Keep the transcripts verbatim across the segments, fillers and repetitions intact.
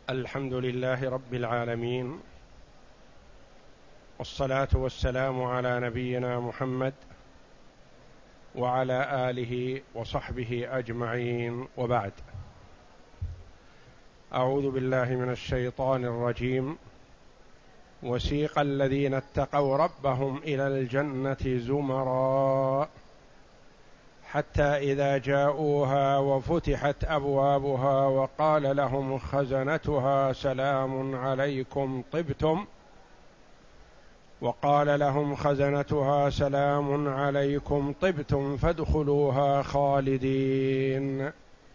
الحمد لله رب العالمين، والصلاة والسلام على نبينا محمد وعلى آله وصحبه أجمعين، وبعد. أعوذ بالله من الشيطان الرجيم. وسيق الذين اتقوا ربهم إلى الجنة زمرا حتى إذا جاءوها وفتحت أبوابها وقال لهم خزنتها سلام عليكم طبتم وقال لهم خزنتها سلام عليكم طبتم فادخلوها خالدين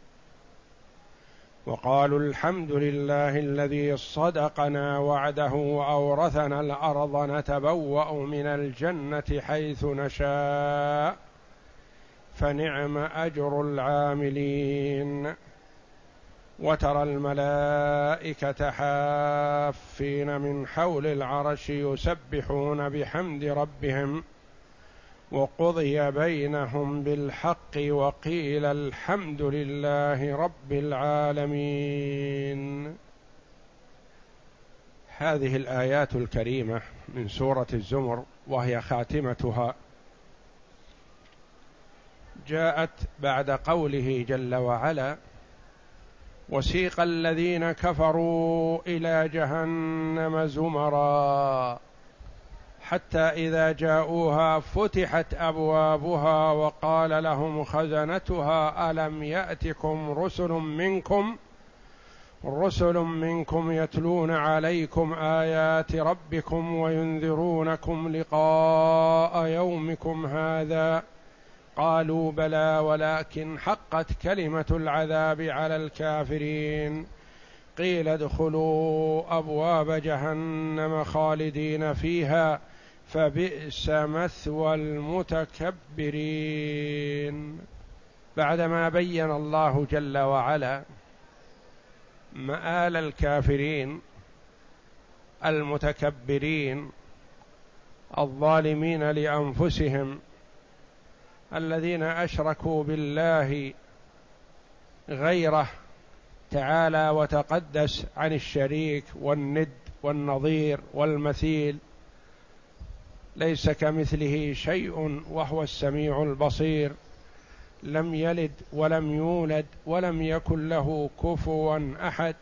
وقالوا الحمد لله الذي صدقنا وعده وأورثنا الأرض نتبوأ من الجنة حيث نشاء فنعم أجر العاملين. وترى الملائكة حافين من حول العرش يسبحون بحمد ربهم وقضي بينهم بالحق وقيل الحمد لله رب العالمين. هذه الآيات الكريمة من سورة الزمر وهي خاتمتها جاءت بعد قوله جل وعلا: وسيق الذين كفروا إلى جهنم زمرا حتى إذا جاءوها فتحت أبوابها وقال لهم خزنتها ألم يأتكم رسل منكم رسل منكم يتلون عليكم آيات ربكم وينذرونكم لقاء يومكم هذا قالوا بلى ولكن حقت كلمة العذاب على الكافرين قيل ادخلوا أبواب جهنم خالدين فيها فبئس مثوى المتكبرين. بعدما بين الله جل وعلا مآل الكافرين المتكبرين الظالمين لأنفسهم الذين أشركوا بالله غيره تعالى وتقدس عن الشريك والند والنظير والمثيل، ليس كمثله شيء وهو السميع البصير، لم يلد ولم يولد ولم يكن له كفوا أحد.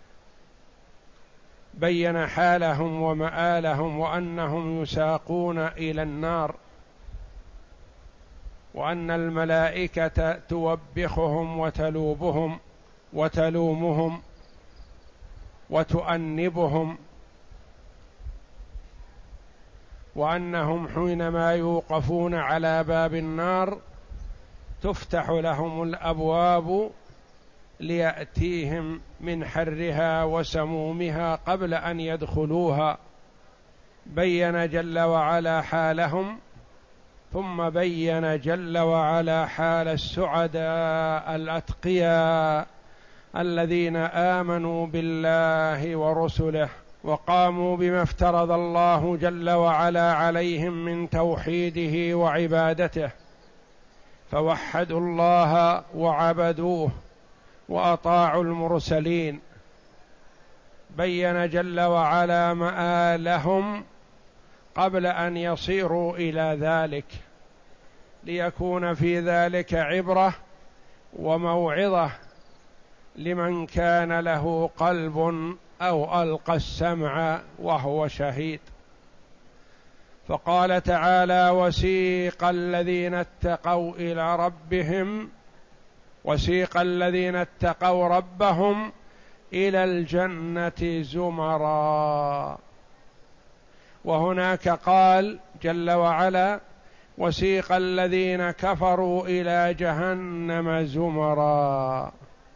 بين حالهم ومآلهم وأنهم يساقون إلى النار، وأن الملائكة توبخهم وتلوبهم وتلومهم وتؤنبهم، وأنهم حينما يوقفون على باب النار تفتح لهم الأبواب ليأتيهم من حرها وسمومها قبل أن يدخلوها. بين جل وعلا حالهم، ثم بين جل وعلا حال السعداء الأتقياء الذين آمنوا بالله ورسله وقاموا بما افترض الله جل وعلا عليهم من توحيده وعبادته، فوحدوا الله وعبدوه وأطاعوا المرسلين. بين جل وعلا مآلهم قبل أن يصيروا إلى ذلك، ليكون في ذلك عبرة وموعظة لمن كان له قلب أو ألقى السمع وهو شهيد. فقال تعالى: وسيق الذين اتقوا إلى ربهم وسيق الذين اتقوا ربهم إلى الجنة زمرا. وهناك قال جل وعلا: وسيق الذين كفروا إلى جهنم زمرا،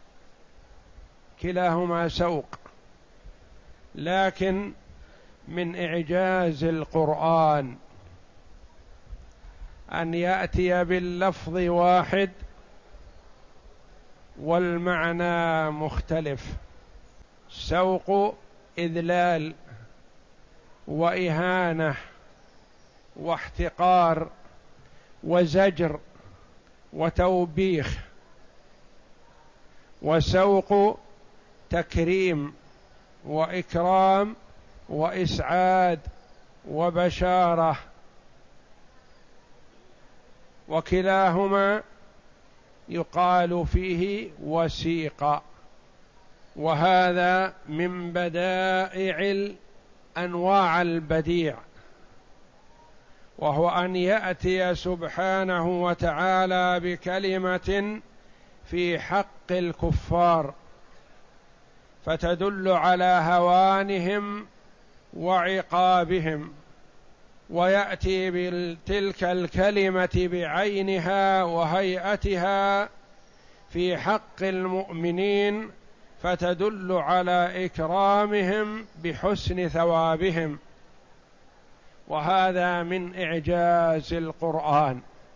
كلاهما سوق، لكن من إعجاز القرآن أن يأتي باللفظ واحد والمعنى مختلف. سوق إذلال وإهانة واحتقار وزجر وتوبيخ، وسوق تكريم وإكرام وإسعاد وبشارة، وكلاهما يقال فيه وسيق. وهذا من بدائع أنواع البديع، وهو أن يأتي سبحانه وتعالى بكلمة في حق الكفار فتدل على هوانهم وعقابهم، ويأتي بتلك الكلمة بعينها وهيئتها في حق المؤمنين فتدل على إكرامهم بحسن ثوابهم. وهذا من إعجاز القرآن.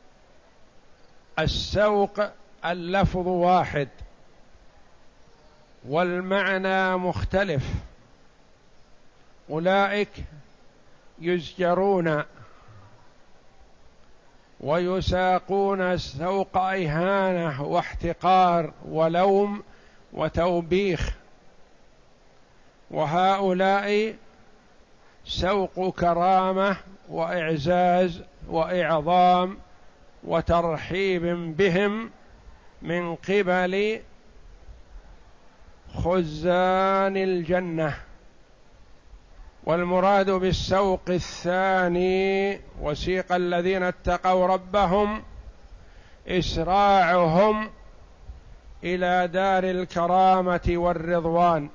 السوق اللفظ واحد والمعنى مختلف، أولئك يزجرون ويساقون سوق إهانة واحتقار ولوم وتوبيخ، وهؤلاء سوق كرامة وإعزاز وإعظام وترحيب بهم من قبل خزان الجنة. والمراد بالسوق الثاني وسيق الذين اتقوا ربهم إسراعهم إلى دار الكرامة والرضوان.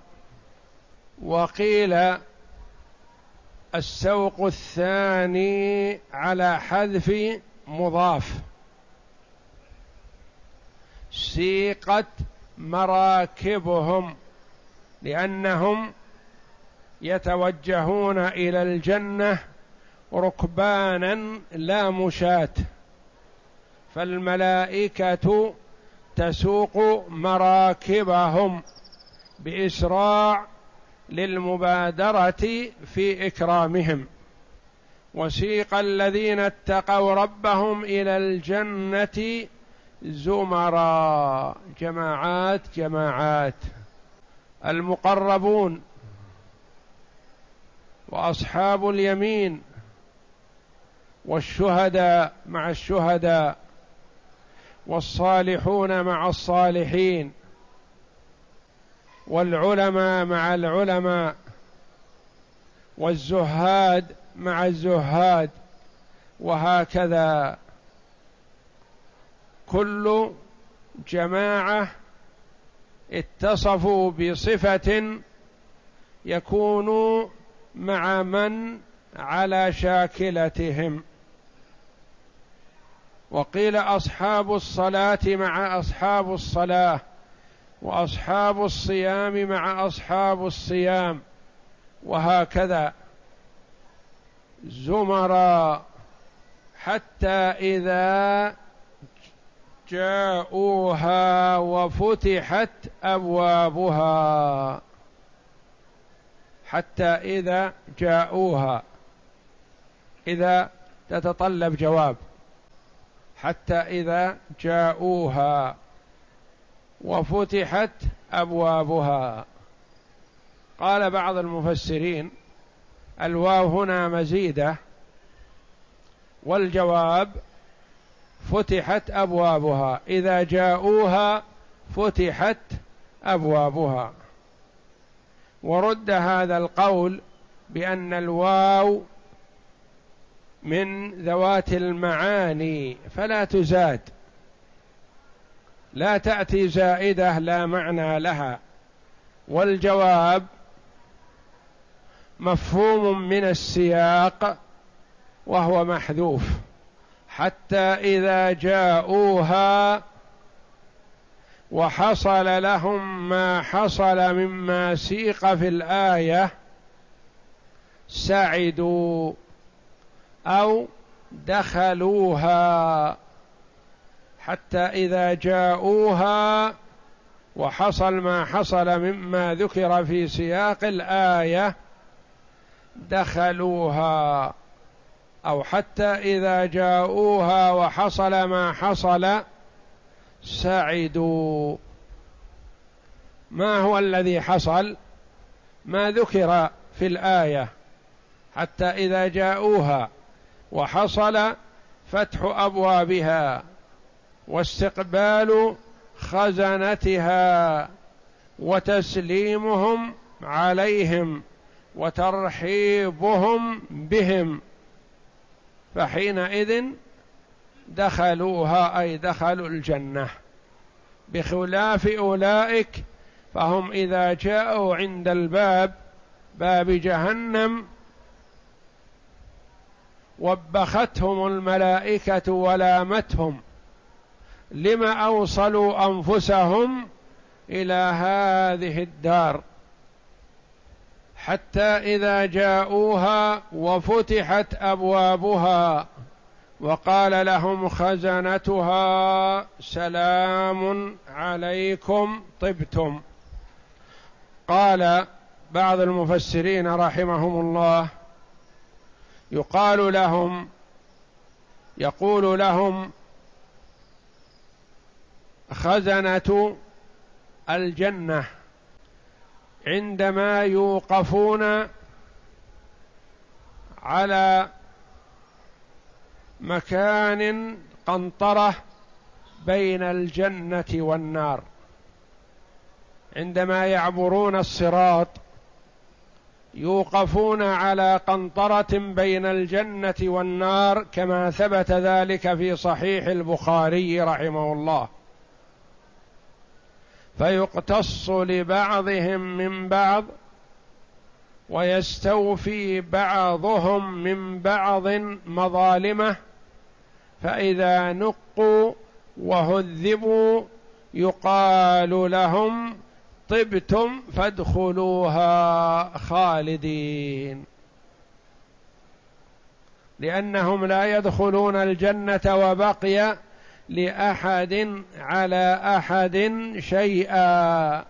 وقيل السوق الثاني على حذف مضاف، سيقت مراكبهم لأنهم يتوجهون إلى الجنة ركبانا لا مشاة، فالملائكة تسوق مراكبهم بإسراع للمبادرة في إكرامهم. وسيق الذين اتقوا ربهم إلى الجنة زمرا، جماعات جماعات، المقربون وأصحاب اليمين والشهداء مع الشهداء والصالحون مع الصالحين والعلماء مع العلماء والزهاد مع الزهاد، وهكذا كل جماعة اتصفوا بصفة يكونوا مع من على شاكلتهم. وقيل أصحاب الصلاة مع أصحاب الصلاة، وأصحاب الصيام مع أصحاب الصيام، وهكذا زمرا حتى إذا جاءوها وفتحت أبوابها. حتى إذا جاءوها، إذا تتطلب جواب، حتى إذا جاءوها وفتحت أبوابها. قال بعض المفسرين الواو هنا مزيدة، والجواب فتحت أبوابها، إذا جاءوها فتحت أبوابها. ورد هذا القول بأن الواو من ذوات المعاني فلا تزاد، لا تأتي زائدة لا معنى لها، والجواب مفهوم من السياق وهو محذوف. حتى إذا جاءوها وحصل لهم ما حصل مما سيق في الآية سعدوا أو دخلوها. حتى إذا جاءوها وحصل ما حصل مما ذكر في سياق الآية دخلوها، أو حتى إذا جاءوها وحصل ما حصل سعدوا. ما هو الذي حصل؟ ما ذكر في الآية حتى إذا جاءوها وحصل فتح أبوابها واستقبال خزنتها وتسليمهم عليهم وترحيبهم بهم، فحينئذ دخلوها أي دخلوا الجنة، بخلاف أولئك فهم إذا جاءوا عند الباب باب جهنم وبختهم الملائكة ولامتهم لما أوصلوا أنفسهم إلى هذه الدار، حتى إذا جاءوها وفتحت أبوابها وقال لهم خزنتها سلام عليكم طبتم. قال بعض المفسرين رحمهم الله يقال لهم يقول لهم خزنة الجنة عندما يوقفون على مكان قنطرة بين الجنة والنار، عندما يعبرون الصراط يوقفون على قنطرة بين الجنة والنار، كما ثبت ذلك في صحيح البخاري رحمه الله، فيقتص لبعضهم من بعض ويستوفي بعضهم من بعض مظالمه، فإذا نقوا وهذبوا يقال لهم طبتم فادخلوها خالدين، لأنهم لا يدخلون الجنة وبقي لأحد على أحد شيئا،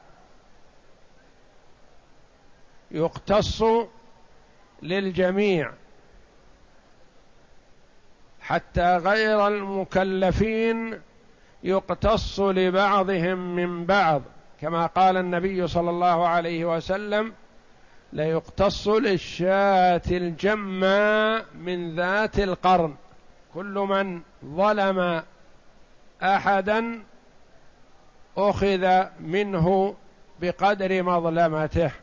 يقتص للجميع حتى غير المكلفين يقتص لبعضهم من بعض، كما قال النبي صلى الله عليه وسلم ليقتص للشاة الجماء من ذات القرن، كل من ظلم أحدا أخذ منه بقدر مظلمته،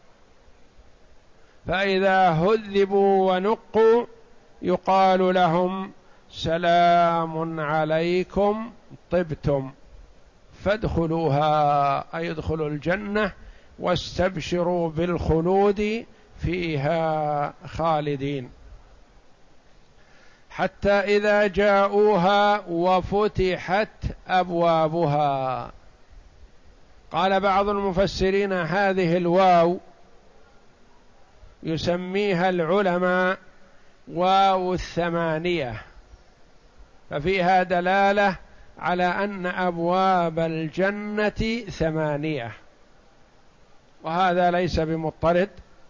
فإذا هذبوا ونقوا يقال لهم سلام عليكم طبتم فادخلوها، أي ادخلوا الجنة واستبشروا بالخلود فيها خالدين، حتى إذا جاءوها وفتحت أبوابها. قال بعض المفسرين هذه الواو يسميها العلماء واو الثمانية، ففيها دلالة على أن أبواب الجنة ثمانية، وهذا ليس بمضطرد،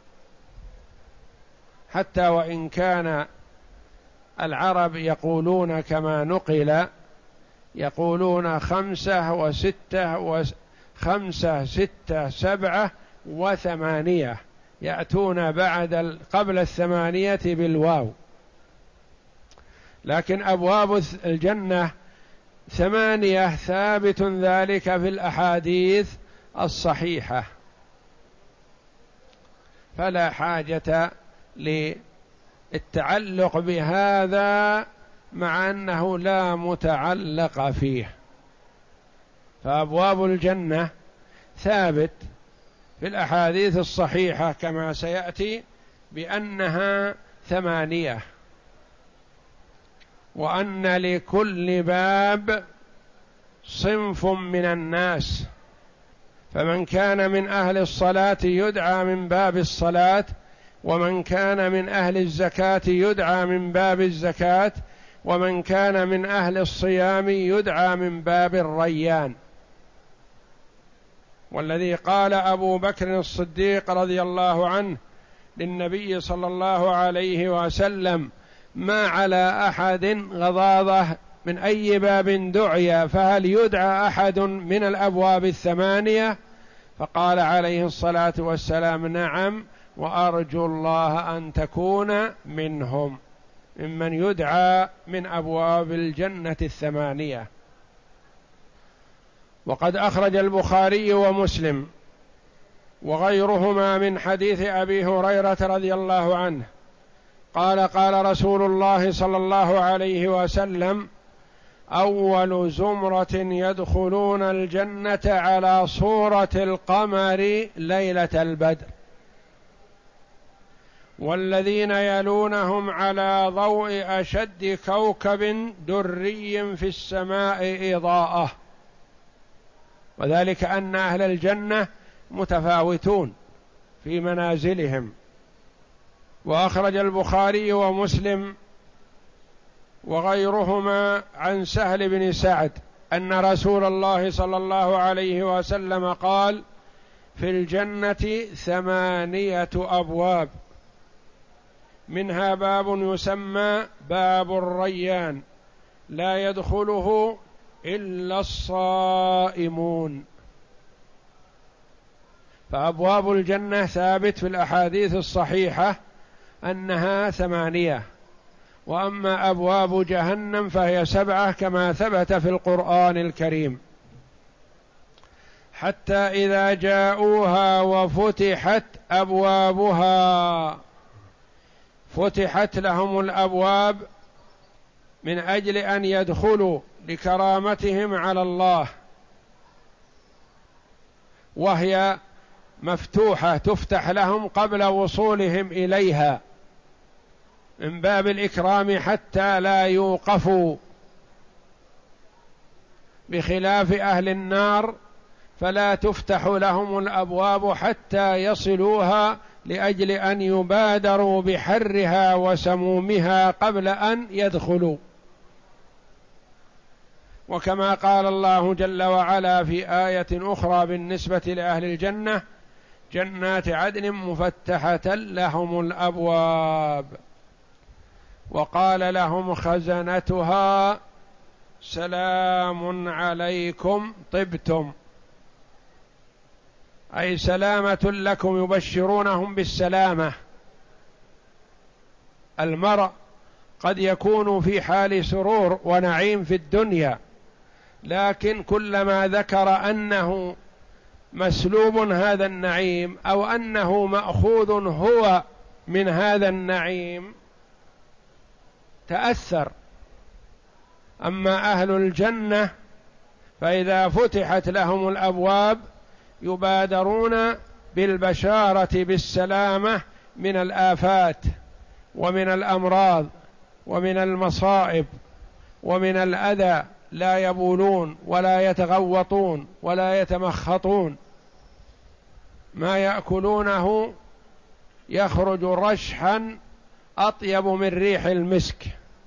حتى وإن كان العرب يقولون كما نقل يقولون خمسة وستة وخمسة ستة سبعة وثمانية، يأتون بعد قبل الثمانية بالواو، لكن أبواب الجنة ثمانية، ثابت ذلك في الأحاديث الصحيحة، فلا حاجة للتعلق بهذا مع أنه لا متعلق فيه، فأبواب الجنة ثابت في الأحاديث الصحيحة كما سيأتي بأنها ثمانية، وأن لكل باب صنف من الناس، فمن كان من أهل الصلاة يدعى من باب الصلاة، ومن كان من أهل الزكاة يدعى من باب الزكاة، ومن كان من أهل الصيام يدعى من باب الريان. والذي قال أبو بكر الصديق رضي الله عنه للنبي صلى الله عليه وسلم ما على أحد غضاضة من أي باب دعي، فهل يدعى أحد من الأبواب الثمانية؟ فقال عليه الصلاة والسلام: نعم، وأرجو الله أن تكون منهم، ممن يدعى من أبواب الجنة الثمانية. وقد أخرج البخاري ومسلم وغيرهما من حديث أبي هريرة رضي الله عنه قال: قال رسول الله صلى الله عليه وسلم: أول زمرة يدخلون الجنة على صورة القمر ليلة البدر، والذين يلونهم على ضوء أشد كوكب دري في السماء إضاءة. وذلك أن أهل الجنة متفاوتون في منازلهم. وأخرج البخاري ومسلم وغيرهما عن سهل بن سعد أن رسول الله صلى الله عليه وسلم قال: في الجنة ثمانية أبواب، منها باب يسمى باب الريان، لا يدخله إلا الصائمون. فأبواب الجنة ثابت في الأحاديث الصحيحة أنها ثمانية، وأما أبواب جهنم فهي سبعة كما ثبت في القرآن الكريم. حتى إذا جاءوها وفتحت أبوابها، فتحت لهم الأبواب من أجل أن يدخلوا لكرامتهم على الله، وهي مفتوحة تفتح لهم قبل وصولهم إليها من باب الإكرام حتى لا يوقفوا، بخلاف أهل النار فلا تفتح لهم الأبواب حتى يصلوها لأجل أن يبادروا بحرها وسمومها قبل أن يدخلوا. وكما قال الله جل وعلا في آية أخرى بالنسبة لأهل الجنة: جنات عدن مفتحة لهم الأبواب، وقال لهم خزنتها: سلام عليكم طبتم، أي سلامة لكم، يبشرونهم بالسلامة. المرء قد يكون في حال سرور ونعيم في الدنيا، لكن كلما ذكر أنه مسلوب هذا النعيم أو أنه مأخوذ هو من هذا النعيم تأثر. أما أهل الجنة فإذا فتحت لهم الأبواب يبادرون بالبشارة بالسلامة من الآفات ومن الأمراض ومن المصائب ومن الأذى، لا يبولون ولا يتغوطون ولا يتمخطون، ما يأكلونه يخرج رشحا أطيب من ريح المسك.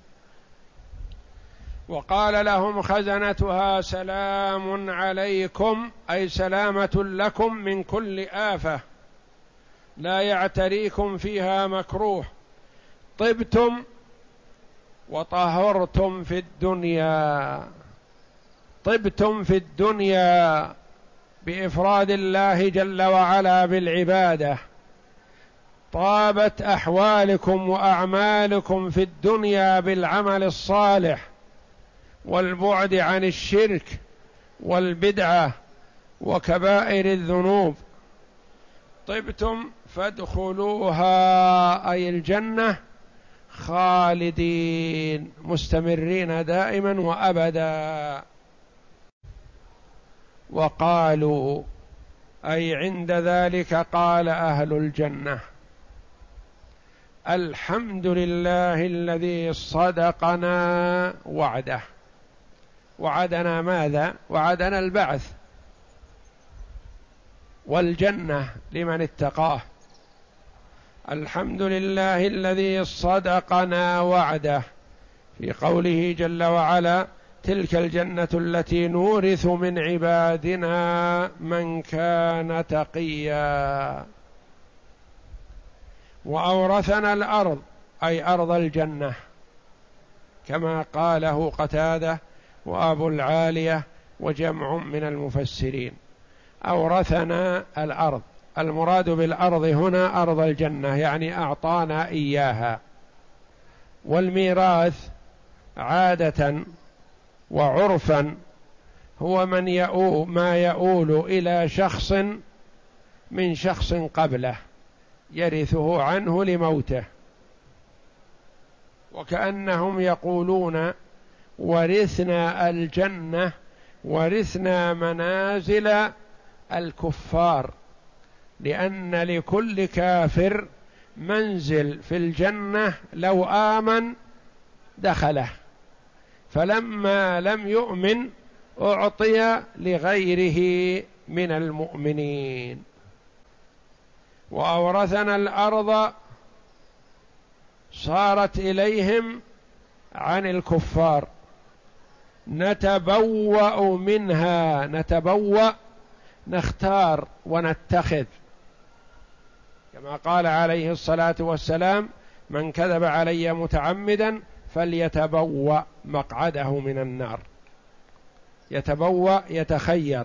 وقال لهم خزنتها: سلام عليكم، أي سلامة لكم من كل آفة، لا يعتريكم فيها مكروه، طبتم وطهرتم في الدنيا. طبتم في الدنيا بإفراد الله جل وعلا بالعبادة، طابت أحوالكم وأعمالكم في الدنيا بالعمل الصالح والبعد عن الشرك والبدعة وكبائر الذنوب. طبتم فادخلوها، أي الجنة، خالدين مستمرين دائما وأبدا. وقالوا، أي عند ذلك قال أهل الجنة: الحمد لله الذي صدقنا وعده. وعدنا ماذا؟ وعدنا البعث والجنة لمن اتقاه. الحمد لله الذي صدقنا وعده، في قوله جل وعلا: تلك الجنة التي نورث من عبادنا من كان تقيا. وأورثنا الأرض، أي أرض الجنة، كما قاله قتادة وأبو العالية وجمع من المفسرين. أورثنا الأرض. المراد بالأرض هنا أرض الجنة، يعني أعطانا إياها. والميراث عادة وعرفا هو من يؤول ما يؤول إلى شخص من شخص قبله يرثه عنه لموته، وكأنهم يقولون ورثنا الجنة، ورثنا منازل الكفار، لأن لكل كافر منزل في الجنة لو آمن دخله، فلما لم يؤمن أعطي لغيره من المؤمنين. وأورثنا الأرض صارت إليهم عن الكفار، نتبوأ منها، نتبوأ نختار ونتخذ، كما قال عليه الصلاة والسلام: من كذب علي متعمدا فليتبوأ مقعده من النار. يتبوأ يتخير.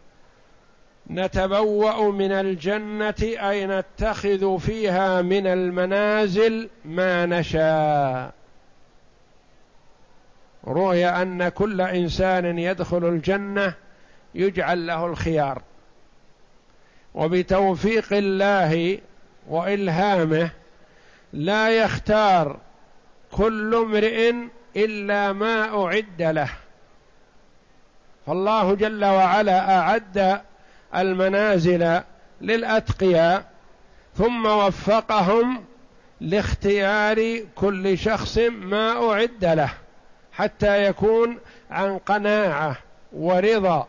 نتبوأ من الجنة أي نتخذ فيها من المنازل ما نشاء. روي أن كل إنسان يدخل الجنة يجعل له الخيار، وبتوفيق الله وإلهامه لا يختار كل امرئ إلا ما أعد له، فالله جل وعلا أعد المنازل للأتقياء ثم وفقهم لاختيار كل شخص ما أعد له، حتى يكون عن قناعة ورضا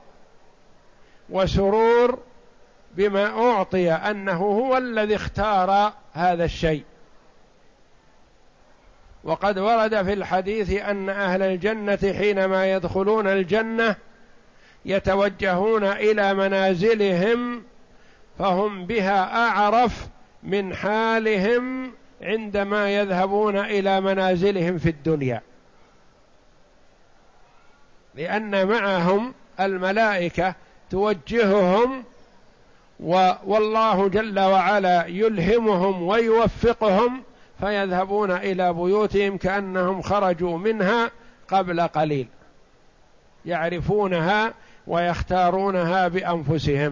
وسرور بما أعطي، أنه هو الذي اختار هذا الشيء. وقد ورد في الحديث أن أهل الجنة حينما يدخلون الجنة يتوجهون إلى منازلهم، فهم بها أعرف من حالهم عندما يذهبون إلى منازلهم في الدنيا، لأن معهم الملائكة توجههم، والله جل وعلا يلهمهم ويوفقهم، فيذهبون إلى بيوتهم كأنهم خرجوا منها قبل قليل، يعرفونها ويختارونها بأنفسهم.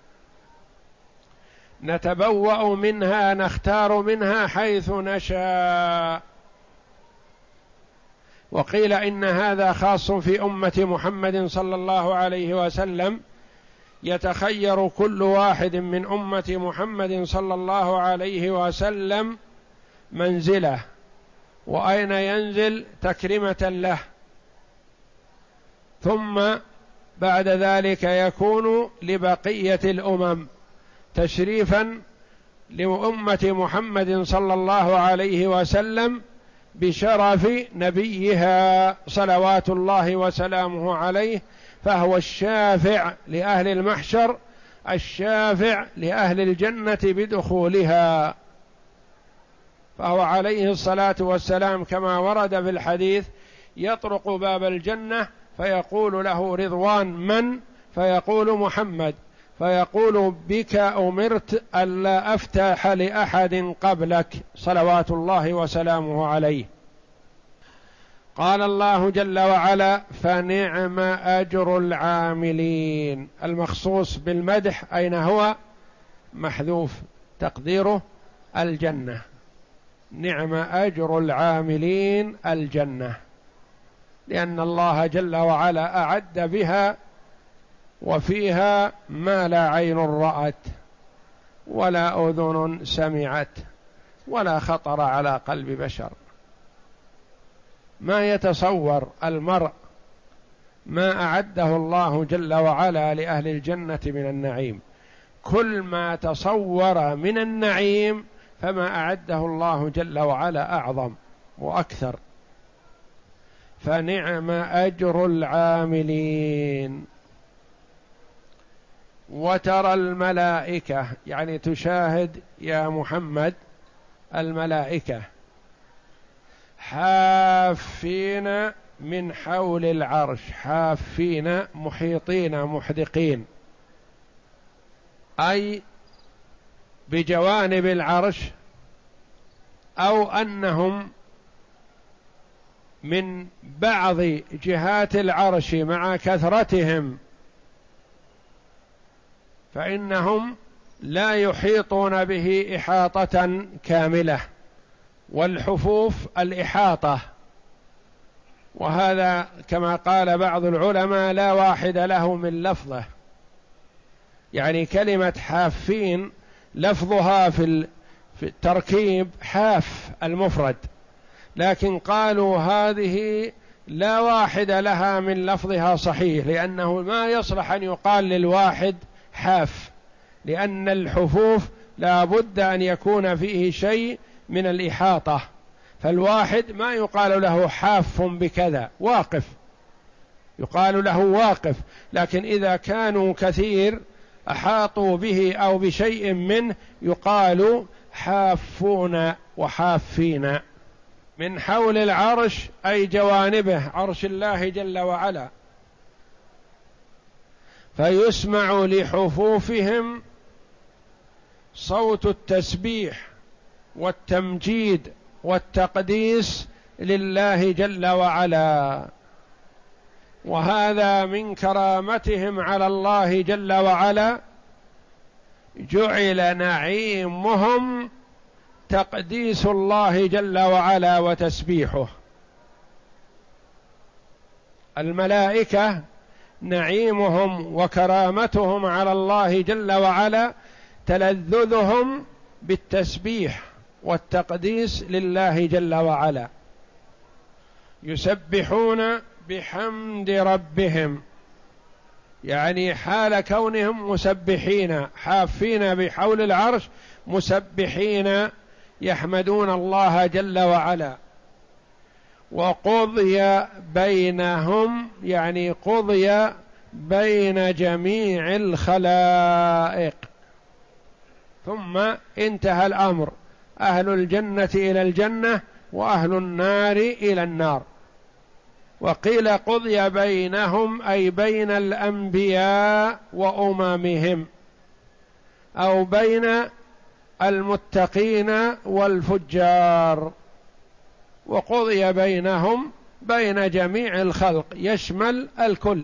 نتبوأ منها نختار منها حيث نشاء. وقيل إن هذا خاص في أمة محمد صلى الله عليه وسلم، يتخير كل واحد من أمة محمد صلى الله عليه وسلم منزله وأين ينزل تكرمة له، ثم بعد ذلك يكون لبقية الأمم تشريفا لأمة محمد صلى الله عليه وسلم بشرف نبيها صلوات الله وسلامه عليه، فهو الشافع لأهل المحشر، الشافع لأهل الجنة بدخولها. فهو عليه الصلاة والسلام كما ورد في الحديث يطرق باب الجنة فيقول له رضوان من؟ فيقول محمد، فيقول بك أمرت ألا أفتح لأحد قبلك صلوات الله وسلامه عليه. قال الله جل وعلا: فنعم أجر العاملين. المخصوص بالمدح أين هو؟ محذوف تقديره الجنة. نعم أجر العاملين الجنة، لأن الله جل وعلا أعد بها وفيها ما لا عين رأت ولا أذن سمعت ولا خطر على قلب بشر. ما يتصور المرء ما أعده الله جل وعلا لأهل الجنة من النعيم، كل ما تصور من النعيم فما أعده الله جل وعلا أعظم وأكثر. فنعم أجر العاملين. وترى الملائكة، يعني تشاهد يا محمد الملائكة حافين من حول العرش، حافين محيطين محدقين أي بجوانب العرش، أو أنهم من بعض جهات العرش مع كثرتهم فإنهم لا يحيطون به إحاطة كاملة، والحفوف الإحاطة، وهذا كما قال بعض العلماء لا واحد له من لفظه، يعني كلمة حافين لفظها في التركيب حاف المفرد، لكن قالوا هذه لا واحد لها من لفظها صحيح، لأنه ما يصلح أن يقال للواحد حاف، لأن الحفوف لا بد أن يكون فيه شيء من الإحاطة، فالواحد ما يقال له حاف بكذا واقف، يقال له واقف، لكن إذا كانوا كثير أحاطوا به أو بشيء منه يقال حافون وحافين. من حول العرش أي جوانبه، عرش الله جل وعلا، فيسمع لحفوفهم صوت التسبيح والتمجيد والتقديس لله جل وعلا، وهذا من كرامتهم على الله جل وعلا، جعل نعيمهم تقديس الله جل وعلا وتسبيحه. الملائكة نعيمهم وكرامتهم على الله جل وعلا تلذذهم بالتسبيح والتقديس لله جل وعلا، يسبحون بحمد ربهم، يعني حال كونهم مسبحين حافين بحول العرش مسبحين يحمدون الله جل وعلا. وقضي بينهم، يعني قضي بين جميع الخلائق، ثم انتهى الأمر، أهل الجنة إلى الجنة وأهل النار إلى النار. وقيل قضي بينهم أي بين الأنبياء وأممهم، أو بين المتقين والفجار، وقضي بينهم بين جميع الخلق يشمل الكل.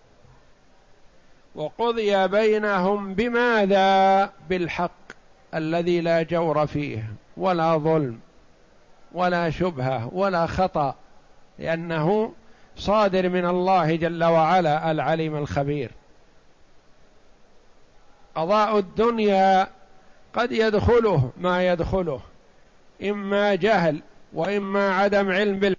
وقضي بينهم بماذا؟ بالحق الذي لا جور فيه ولا ظلم ولا شبهة ولا خطأ، لأنه صادر من الله جل وعلا العليم الخبير. قضاء الدنيا قد يدخله ما يدخله، إما جهل وإما عدم علم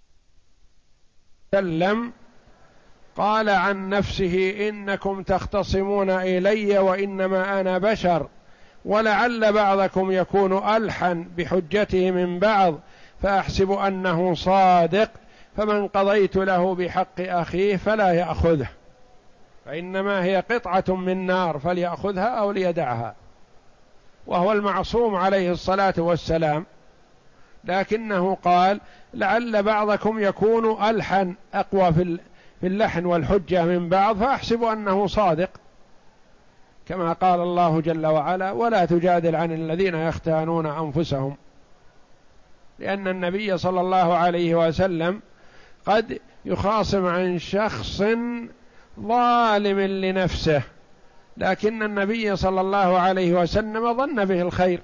بالسلم. قال عن نفسه إنكم تختصمون إلي وإنما أنا بشر، ولعل بعضكم يكون ألحن بحجته من بعض فأحسب أنه صادق، فمن قضيت له بحق أخيه فلا يأخذه، فإنما هي قطعة من نار فليأخذها أو ليدعها، وهو المعصوم عليه الصلاة والسلام. لكنه قال لعل بعضكم يكون ألحن أقوى في اللحن والحجة من بعض فأحسب أنه صادق، كما قال الله جل وعلا ولا تجادل عن الذين يختانون أنفسهم، لأن النبي صلى الله عليه وسلم قد يخاصم عن شخص ظالم لنفسه، لكن النبي صلى الله عليه وسلم ظن به الخير.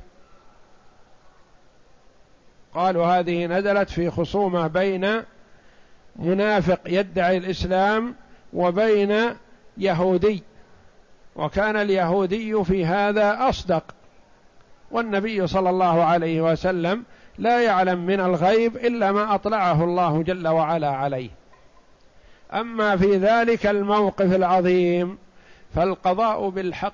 قالوا هذه نزلت في خصومة بين منافق يدعي الإسلام وبين يهودي، وكان اليهودي في هذا أصدق، والنبي صلى الله عليه وسلم لا يعلم من الغيب إلا ما أطلعه الله جل وعلا عليه. أما في ذلك الموقف العظيم فالقضاء بالحق،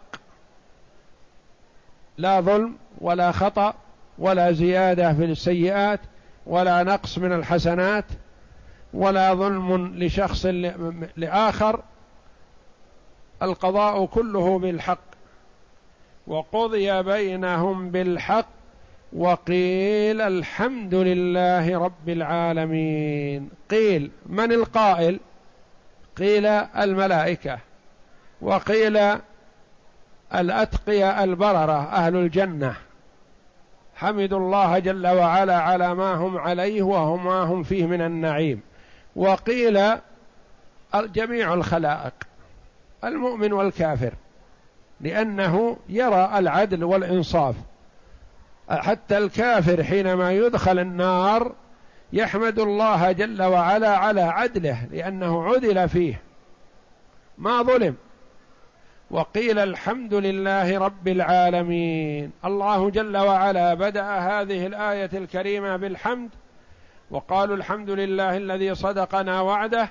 لا ظلم ولا خطأ ولا زيادة في السيئات ولا نقص من الحسنات ولا ظلم لشخص لآخر، القضاء كله بالحق. وقضي بينهم بالحق وقيل الحمد لله رب العالمين. قيل من القائل؟ قيل الملائكة، وقيل الأتقياء البررة أهل الجنة حمدوا الله جل وعلا على ما هم عليه وهم ما هم فيه من النعيم. وقيل جميع الخلائق المؤمن والكافر، لأنه يرى العدل والإنصاف. حتى الكافر حينما يدخل النار يحمد الله جل وعلا على عدله، لأنه عدل فيه ما ظلم. وقيل الحمد لله رب العالمين. الله جل وعلا بدأ هذه الآية الكريمة بالحمد، وقالوا الحمد لله الذي صدقنا وعده،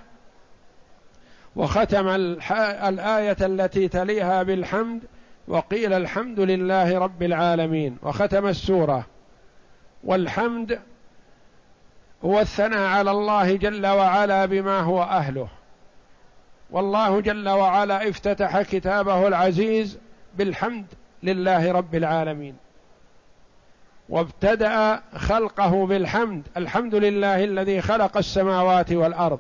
وختم الآية التي تليها بالحمد وقيل الحمد لله رب العالمين، وختم السورة. والحمد هو الثناء على الله جل وعلا بما هو أهله. والله جل وعلا افتتح كتابه العزيز بالحمد لله رب العالمين، وابتدأ خلقه بالحمد، الحمد لله الذي خلق السماوات والأرض.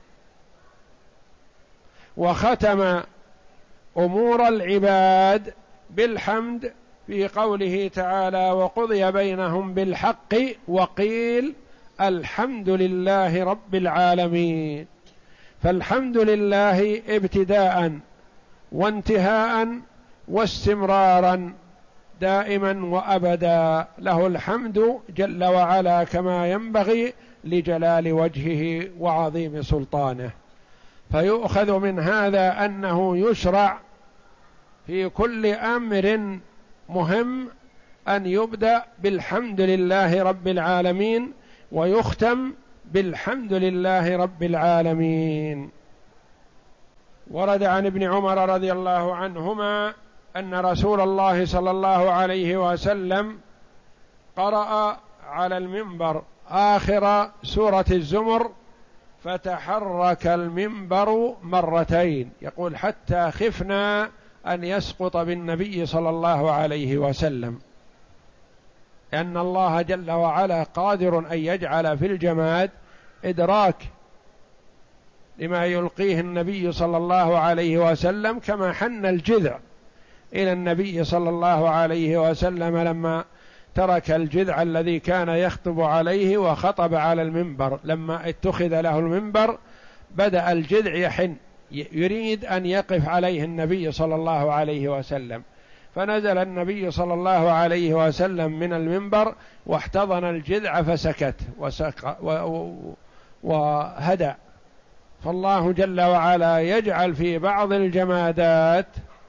وختم أمور العباد بالحمد في قوله تعالى وقضي بينهم بالحق وقيل الحمد لله رب العالمين. فالحمد لله ابتداء وانتهاء واستمرارا دائما وأبدا، له الحمد جل وعلا كما ينبغي لجلال وجهه وعظيم سلطانه. فيؤخذ من هذا أنه يشرع في كل أمر مهم أن يبدأ بالحمد لله رب العالمين ويختم بالحمد لله رب العالمين. ورد عن ابن عمر رضي الله عنهما أن رسول الله صلى الله عليه وسلم قرأ على المنبر آخر سورة الزمر فتحرك المنبر مرتين، يقول حتى خفنا أن يسقط بالنبي صلى الله عليه وسلم، لأن الله جل وعلا قادر أن يجعل في الجماد إدراك لما يلقيه النبي صلى الله عليه وسلم، كما حن الجذع إلى النبي صلى الله عليه وسلم لما ترك الجذع الذي كان يخطب عليه وخطب على المنبر. لما اتخذ له المنبر بدأ الجذع يحن يريد أن يقف عليه النبي صلى الله عليه وسلم، فنزل النبي صلى الله عليه وسلم من المنبر واحتضن الجذع فسكت وسق وهدأ. فالله جل وعلا يجعل في بعض الجمادات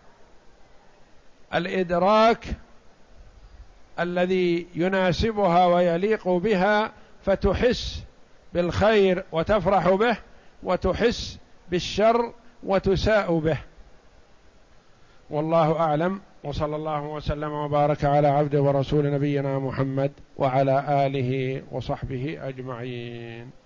الإدراك الذي يناسبها ويليق بها، فتحس بالخير وتفرح به، وتحس بالشر وتساء به. والله أعلم، وصلى الله وسلم وبارك على عبده ورسول نبينا محمد وعلى آله وصحبه أجمعين.